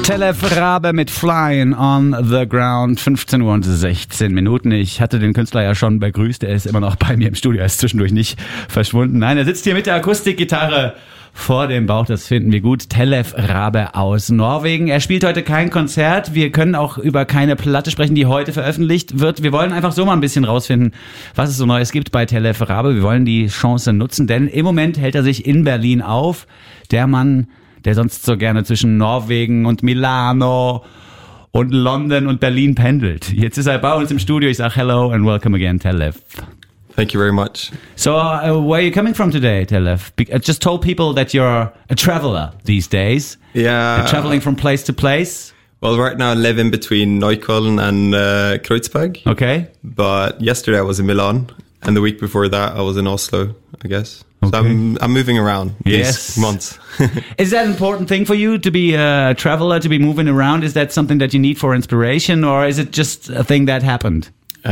Tellef Rabe mit Flying on the Ground, 15 Uhr und 16 Minuten. Ich hatte den Künstler ja schon begrüßt, er ist immer noch bei mir im Studio, er ist zwischendurch nicht verschwunden. Nein, er sitzt hier mit der Akustikgitarre vor dem Bauch, das finden wir gut. Tellef Rabe aus Norwegen. Er spielt heute kein Konzert, wir können auch über keine Platte sprechen, die heute veröffentlicht wird. Wir wollen einfach so mal ein bisschen rausfinden, was es so Neues gibt bei Tellef Rabe. Wir wollen die Chance nutzen, denn im Moment hält er sich in Berlin auf. Der Mann, der sonst so gerne zwischen Norwegen und Milano und London und Berlin pendelt. Jetzt ist er bei uns im Studio. Ich sage hello and welcome again, Tellef. Thank you very much. So, where are you coming from today, Tellef? I just told people that you're a traveler these days. Yeah. You're traveling from place to place. Well, right now I live in between Neukölln and Kreuzberg. Okay. But yesterday I was in Milan, and the week before that I was in Oslo, I guess. Okay. So I'm moving around Yes. these months. Is that an important thing for you, to be a traveler, to be moving around? Is that something that you need for inspiration, or is it just a thing that happened?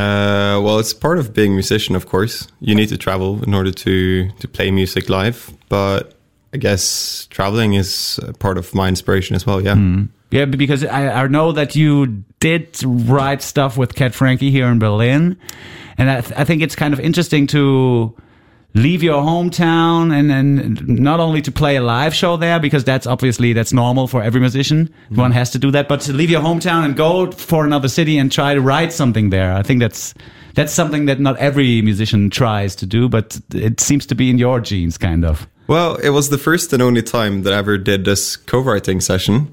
Well, it's part of being a musician, of course. You need to travel in order to play music live. But I guess traveling is part of my inspiration as well, yeah. Yeah, because I know that you did write stuff with Cat Frankie here in Berlin. And I think it's kind of interesting to leave your hometown and not only to play a live show there, because that's normal for every musician. One has to do that, but to leave your hometown and go for another city and try to write something there. I think that's something that not every musician tries to do, but it seems to be in your genes, kind of. Well, it was the first and only time that I ever did this co-writing session.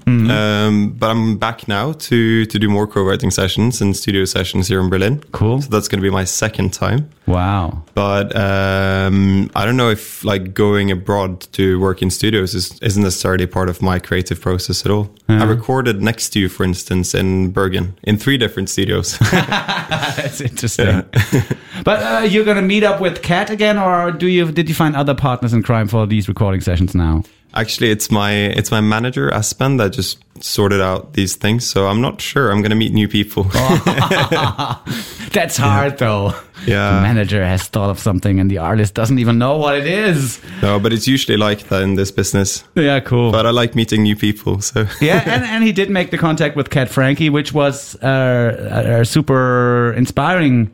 But I'm back now to do more co-writing sessions and studio sessions here in Berlin. Cool. So that's going to be my second time. Wow. But I don't know if like going abroad to work in studios isn't necessarily part of my creative process at all. I recorded next to you, for instance, in Bergen, in 3 different studios. That's interesting. Yeah. But you're going to meet up with Cat again, or did you find other partners in crime for these recording sessions now? Actually, it's my manager, Aspen, that just sorted out these things. So I'm not sure. I'm going to meet new people. That's hard, though. Yeah. The manager has thought of something and the artist doesn't even know what it is. No, but it's usually like that in this business. Yeah, cool. But I like meeting new people. So yeah, and he did make the contact with Cat Frankie, which was a super inspiring.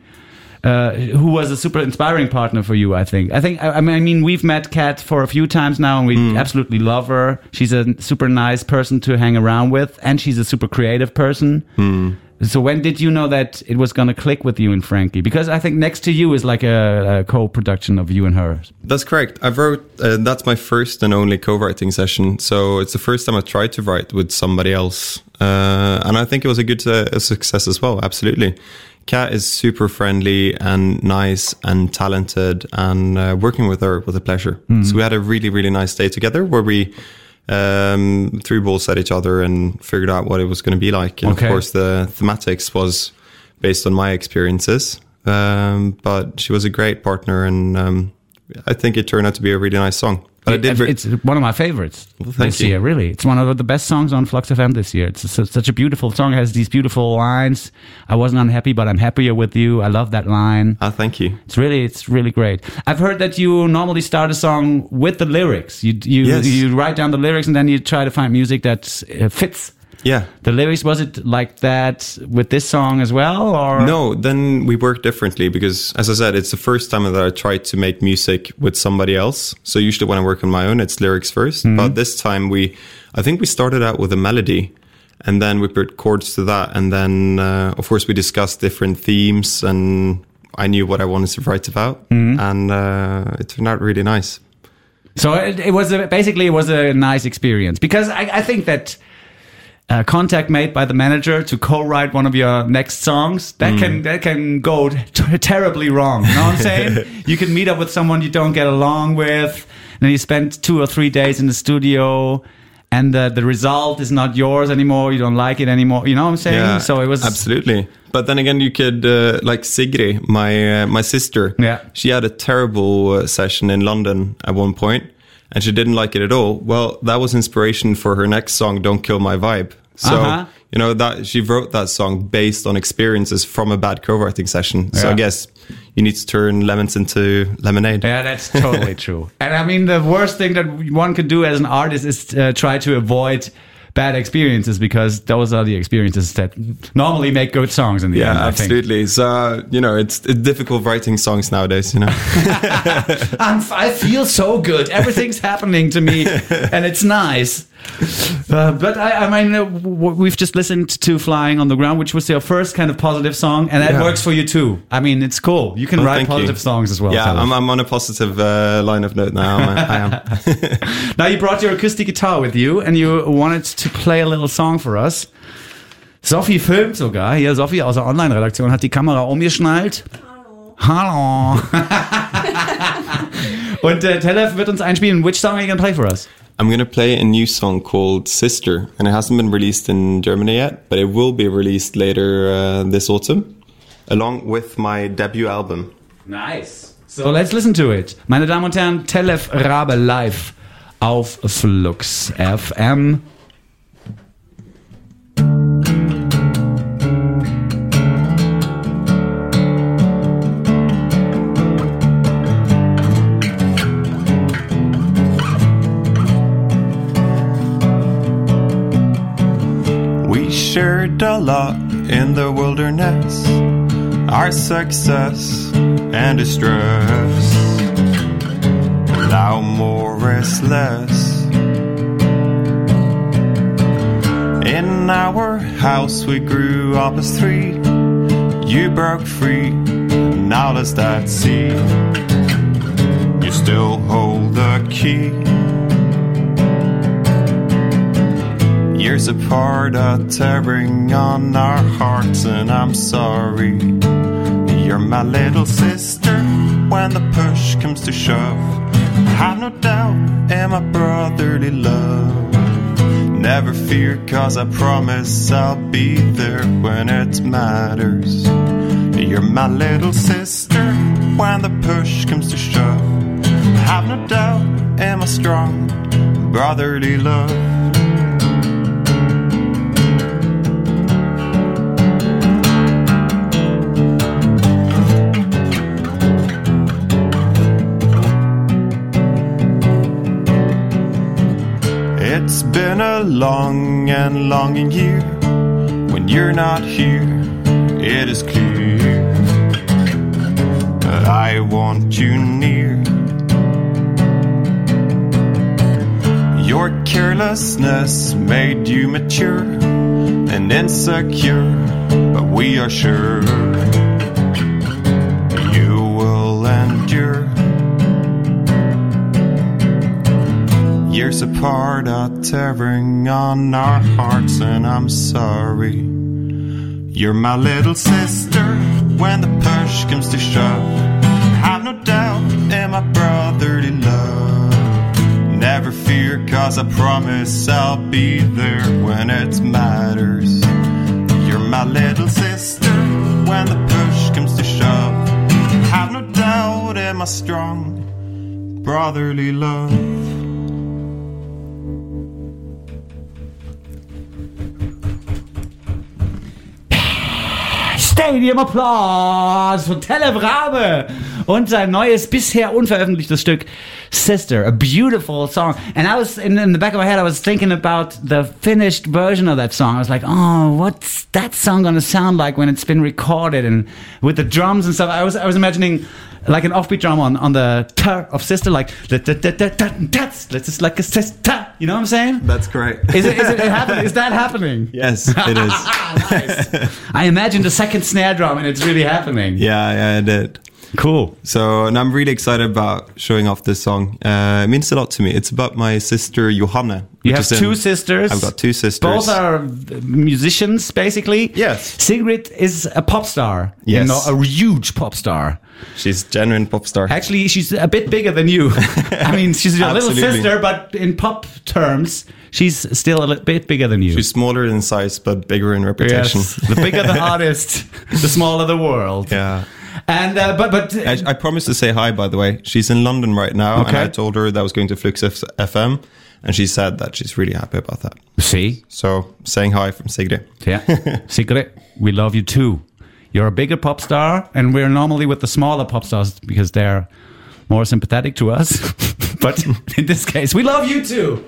Who was a super inspiring partner for you, I think. I mean, we've met Kat for a few times now, and we absolutely love her. She's a super nice person to hang around with, and she's a super creative person. So when did you know that it was going to click with you and Frankie? Because I think Next to You is like a co-production of you and her. That's correct. I wrote, that's my first and only co-writing session. So it's the first time I tried to write with somebody else. And I think it was a good success as well, absolutely. Kat is super friendly and nice and talented, and working with her was a pleasure. So we had a really, really nice day together where we threw balls at each other and figured out what it was going to be like. And of course, the thematics was based on my experiences. But she was a great partner, and I think it turned out to be a really nice song. But it's one of my favorites this year, really. It's one of the best songs on Flux FM this year. It's such a beautiful song. It has these beautiful lines. I wasn't unhappy, but I'm happier with you. I love that line. Oh, thank you. It's really great. I've heard that you normally start a song with the lyrics. You write down the lyrics and then you try to find music that fits. Yeah. The lyrics, was it like that with this song as well? Or no, then we work differently because, as I said, it's the first time that I tried to make music with somebody else. So usually when I work on my own, it's lyrics first. But this time I think we started out with a melody and then we put chords to that. And then, of course, we discussed different themes and I knew what I wanted to write about. And it turned out really nice. So it was a nice experience because I think that contact made by the manager to co-write one of your next songs, that can go terribly wrong. You know what I'm saying? You can meet up with someone you don't get along with, and then you spend 2 or 3 days in the studio, and the result is not yours anymore. You don't like it anymore. You know what I'm saying? Yeah, so it was absolutely. But then again, you could like Sigrid, my sister. Yeah, she had a terrible session in London at one point. And she didn't like it at all. Well, that was inspiration for her next song, Don't Kill My Vibe. So, you know, that she wrote that song based on experiences from a bad co-writing session. So I guess you need to turn lemons into lemonade. Yeah, that's totally true. And I mean, the worst thing that one could do as an artist is try to avoid bad experiences, because those are the experiences that normally make good songs in the end. Yeah, absolutely. So, it's difficult writing songs nowadays, I feel so good. Everything's happening to me and it's nice. But I mean, we've just listened to Flying on the Ground, which was your first kind of positive song, and that works for you too. I mean, it's cool. You can write positive songs as well. Yeah, I'm on a positive line of note now. I am. Now, you brought your acoustic guitar with you, and you wanted to play a little song for us. Sophie filmt sogar. Hier, Sophie aus der Online-Redaktion hat die Kamera umgeschnallt. Hallo. Und Telef wird uns einspielen. Which song are you going to play for us? I'm going to play a new song called Sister, and it hasn't been released in Germany yet, but it will be released later this autumn, along with my debut album. Nice. So let's listen to it. Meine Damen und Herren, Telef Rabe live auf Flux FM. Shared a lot in the wilderness, our success and distress. Now more is less. In our house we grew up as three. You broke free, now let's that see. You still hold the key. Years apart are tearing on our hearts, and I'm sorry. You're my little sister when the push comes to shove. Have no doubt in my brotherly love. Never fear, cause I promise I'll be there when it matters. You're my little sister when the push comes to shove. Have no doubt in my strong brotherly love. It's been a long and longing year. When you're not here, it is clear that I want you near. Your carelessness made you mature and insecure, but we are sure you will endure. Years apart are tearing on our hearts, and I'm sorry. You're my little sister when the push comes to shove. Have no doubt in my brotherly love. Never fear, cause I promise I'll be there when it matters. You're my little sister when the push comes to shove. Have no doubt in my strong brotherly love. Stadium Applause von Telef Rabe und sein neues, bisher unveröffentlichtes Stück Sister, a beautiful song. And I was in the back of my head, I was thinking about the finished version of that song. I was like, oh, what's that song gonna sound like when it's been recorded and with the drums and stuff. I was imagining like an offbeat drum on the t of Sister, like that's just like a sister. You know what I'm saying? That's great. Is that happening? Yes, it is. Nice. I imagined a second snare drum and it's really happening. Yeah, I did. Cool. So, and I'm really excited about showing off this song. It means a lot to me. It's about my sister Johanna. You have two sisters. I've got two sisters. Both are musicians, basically. Yes. Sigrid is a pop star. Yes. A huge pop star. She's a genuine pop star. Actually, she's a bit bigger than you. I mean, she's your little sister, but in pop terms, she's still a bit bigger than you. She's smaller in size, but bigger in reputation. Yes. The bigger the artist, the smaller the world. Yeah. And but I promised to say hi, by the way. She's in London right now, okay. And I told her that I was going to Flux FM, and she said that she's really happy about that. See? So, saying hi from Sigrid. Yeah. Sigrid, we love you too. You're a bigger pop star, and we're normally with the smaller pop stars because they're more sympathetic to us. But in this case, we love you too.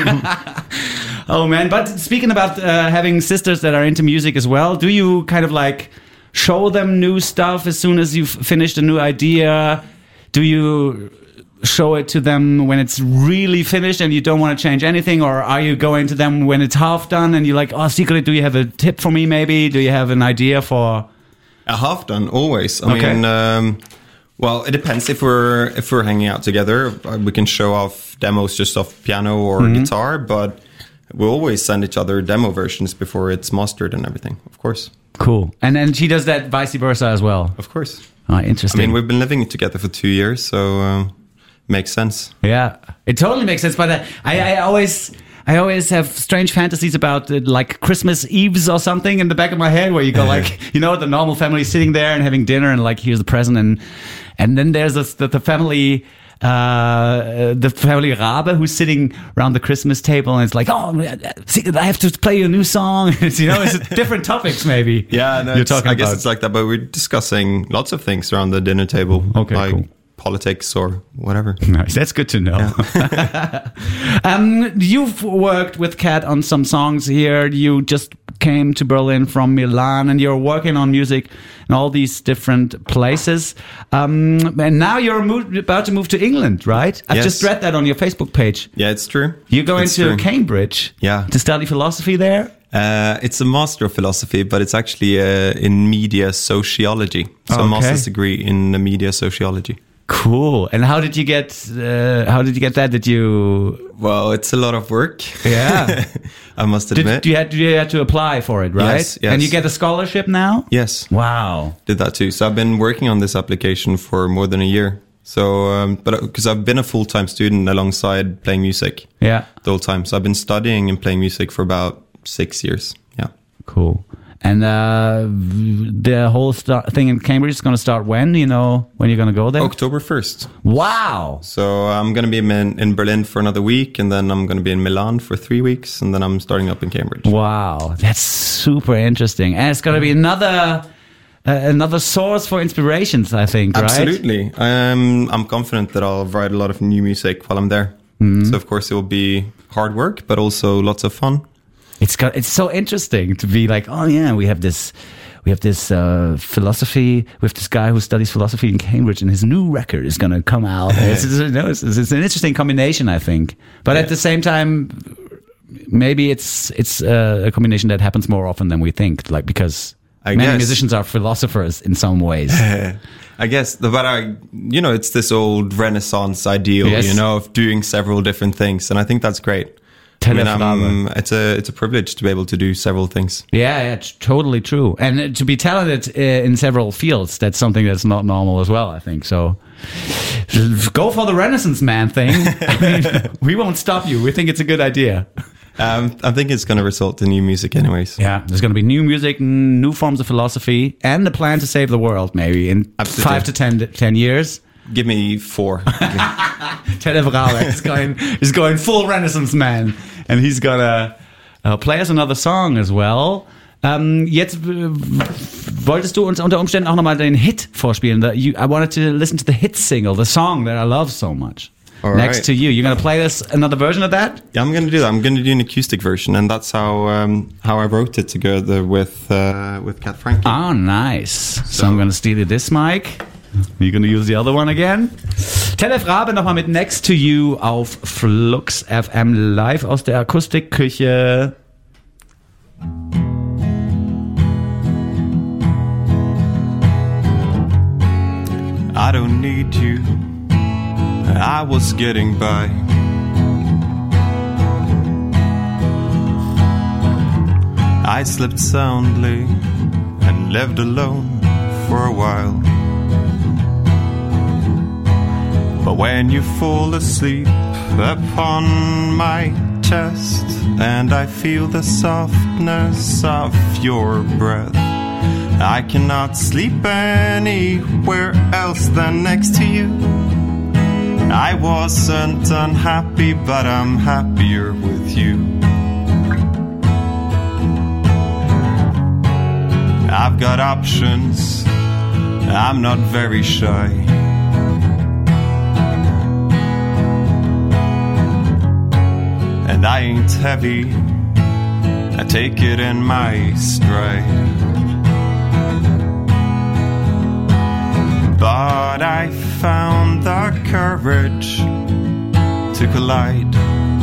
Oh man! But speaking about having sisters that are into music as well, do you kind of like show them new stuff as soon as you've finished a new idea? Do you show it to them when it's really finished and you don't want to change anything, or are you going to them when it's half done and you're like, oh, secretly, do you have a tip for me? Maybe do you have an idea for a half done? Always. I mean, well, it depends. If we're hanging out together, we can show off demos just off piano or guitar, but we always send each other demo versions before it's mastered and everything. Of course. Cool. And then she does that vice versa as well. Of course. Oh, interesting. I mean, we've been living together for 2 years, so makes sense. Yeah, it totally makes sense. But I always have strange fantasies about like Christmas Eves or something in the back of my head, where you go like, you know, the normal family sitting there and having dinner, and like here's the present, and then there's the family. The family Rabe who's sitting around the Christmas table, and it's like, oh, I have to play a new song. You know, it's different topics maybe. Yeah, no, I guess it's like that, but we're discussing lots of things around the dinner table. Okay, like cool. Politics or whatever. Nice, that's good to know. Yeah. You've worked with Kat on some songs here. You just came to Berlin from Milan, and you're working on music in all these different places. And now you're about to move to England, right? I've just read that on your Facebook page. Yeah, it's true. You're going to Cambridge to study philosophy there? It's a Master of Philosophy, but it's actually in media sociology. So a master's degree in media sociology. Cool. And how did you get that? Did you? Well, it's a lot of work. Yeah, I must admit. You had to apply for it, right? Yes. And you get a scholarship now? Yes. Wow. Did that too. So I've been working on this application for more than a year. So, but because I've been a full-time student alongside playing music. Yeah. The whole time. So I've been studying and playing music for about 6 years. Yeah. Cool. And the whole thing in Cambridge is going to start when? You know, when you're going to go there? October 1st. Wow. So I'm going to be in Berlin for another week, and then I'm going to be in Milan for 3 weeks, and then I'm starting up in Cambridge. Wow. That's super interesting. And it's going to be another source for inspirations, I think, right? Absolutely. I'm confident that I'll write a lot of new music while I'm there. Mm-hmm. So, of course, it will be hard work, but also lots of fun. It's so interesting to be like, oh yeah, we have this philosophy. We have this guy who studies philosophy in Cambridge, and his new record is going to come out. It's an interesting combination, I think. But at the same time, maybe it's a combination that happens more often than we think. Like because many musicians are philosophers in some ways. I guess, but it's this old Renaissance ideal, of doing several different things, and I think that's great. It's a privilege to be able to do several things. Yeah, it's totally true. And to be talented in several fields, that's something that's not normal as well, I think. So go for the Renaissance man thing. I mean, we won't stop you. We think it's a good idea. I think it's going to result in new music anyways. Yeah, there's going to be new music, new forms of philosophy, and the plan to save the world maybe in 5 to 10 years. Give me 4. Telev Rabe is going full Renaissance man, and he's gonna play us another song as well. Jetzt wolltest du uns unter Umständen auch nochmal den Hit vorspielen. I wanted to listen to the hit single, the song that I love so much. All Next right. to You. You're going to play us another version of that? Yeah, I'm going to do that. I'm going to do an acoustic version, and that's how I wrote it together with Kat Frankie. Oh, nice. So I'm going to steal this mic. You're going to use the other one again. Telev Rabe nochmal mit Next to You auf Flux FM live aus der Akustikküche. I don't need you, I was getting by. I slept soundly and lived alone for a while. But when you fall asleep upon my chest and I feel the softness of your breath, I cannot sleep anywhere else than next to you. I wasn't unhappy, but I'm happier with you. I've got options, I'm not very shy. and I ain't heavy. I take it in my stride. But I found the courage to collide.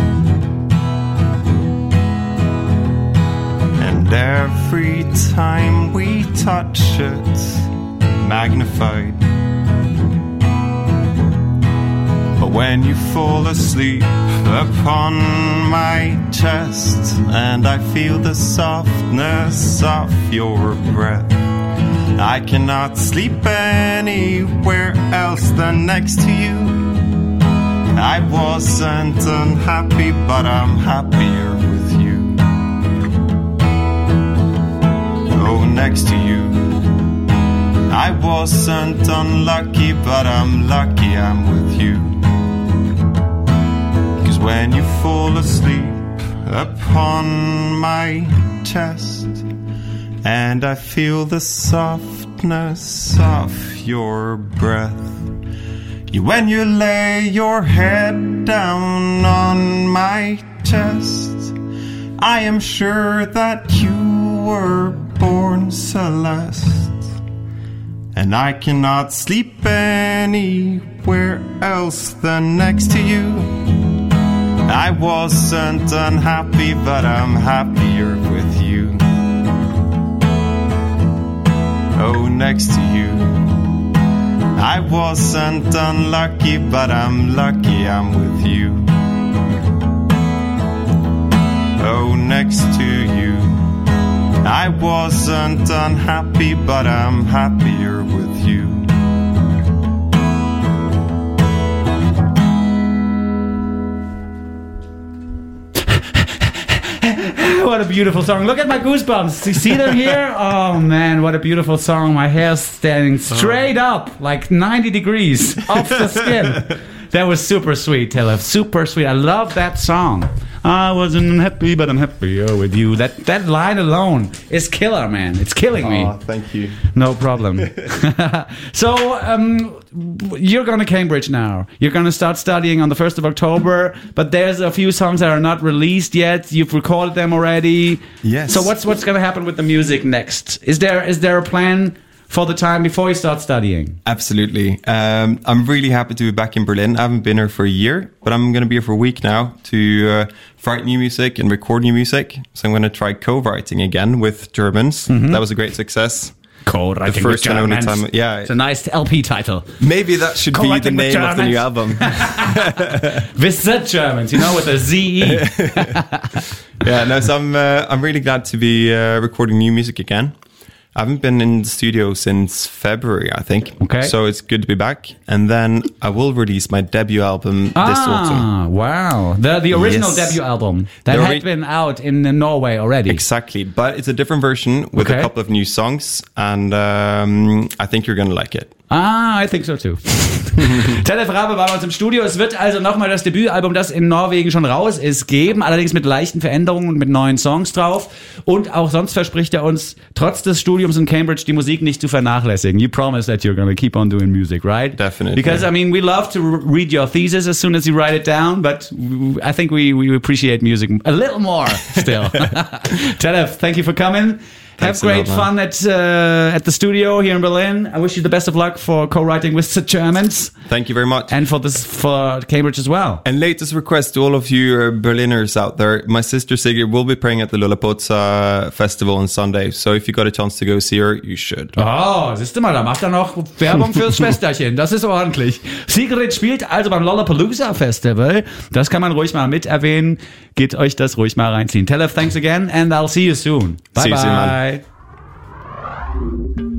And every time we touch it, magnified. But when you fall asleep upon my chest, and I feel the softness of your breath, I cannot sleep anywhere else than next to you. I wasn't unhappy, but I'm happier with you. Oh, next to you. I wasn't unlucky, but I'm lucky I'm with you. 'Cause when you fall asleep upon my chest, and I feel the softness of your breath, when you lay your head down on my chest, I am sure that you were born Celeste. And I cannot sleep anywhere else than next to you. I wasn't unhappy, but I'm happier with you. Oh, next to you. I wasn't unlucky, but I'm lucky I'm with you. Oh, next to you. I wasn't unhappy, but I'm happier with you. What a beautiful song. Look at my goosebumps. You see them here? Oh man, what a beautiful song. My hair's standing straight up, like 90 degrees off the skin. That was super sweet, Telef. Super sweet. I love that song. I wasn't happy, but I'm happier with you. That line alone is killer, man. It's killing me. Oh, thank you. No problem. So, you're going to Cambridge now. You're going to start studying on the 1st of October, but there's a few songs that are not released yet. You've recorded them already. Yes. So what's going to happen with the music next? Is there a plan for the time before you start studying? Absolutely. I'm really happy to be back in Berlin. I haven't been here for a year, but I'm going to be here for a week now to write new music and record new music. So I'm going to try co-writing again with Germans. Mm-hmm. That was a great success. Co-writing the first with and only Germans. time. Yeah, it's a nice LP title. Maybe that should be the name of the new album. With the Germans, with a Z-E. Yeah, no. So I'm really glad to be recording new music again. I haven't been in the studio since February, I think. Okay. So it's good to be back. And then I will release my debut album this autumn. Wow. The original debut album that had been out in Norway already. Exactly. But it's a different version with a couple of new songs. And I think you're going to like it. I think so too. Telef Rabe war bei uns im Studio. Es wird also nochmal das Debütalbum, das in Norwegen schon raus ist, geben. Allerdings mit leichten Veränderungen und mit neuen Songs drauf. Und auch sonst verspricht er uns, trotz des Studiums in Cambridge, die Musik nicht zu vernachlässigen. You promise that you're going to keep on doing music, right? Definitely. Because, we love to read your thesis as soon as you write it down, but I think we appreciate music a little more still. Telef, thank you for coming. Have great fun at the studio here in Berlin. I wish you the best of luck for co-writing with the Germans. Thank you very much. And for Cambridge as well. And latest request to all of you Berliners out there. My sister Sigrid will be playing at the Lollapalooza Festival on Sunday. So if you got a chance to go see her, you should. Oh, siehst du mal, da macht er noch Werbung fürs Schwesterchen. Das ist ordentlich. Sigrid spielt also beim Lollapalooza Festival. Das kann man ruhig mal mit erwähnen. Geht euch das ruhig mal reinziehen. Telef, thanks again and I'll see you soon. Bye bye.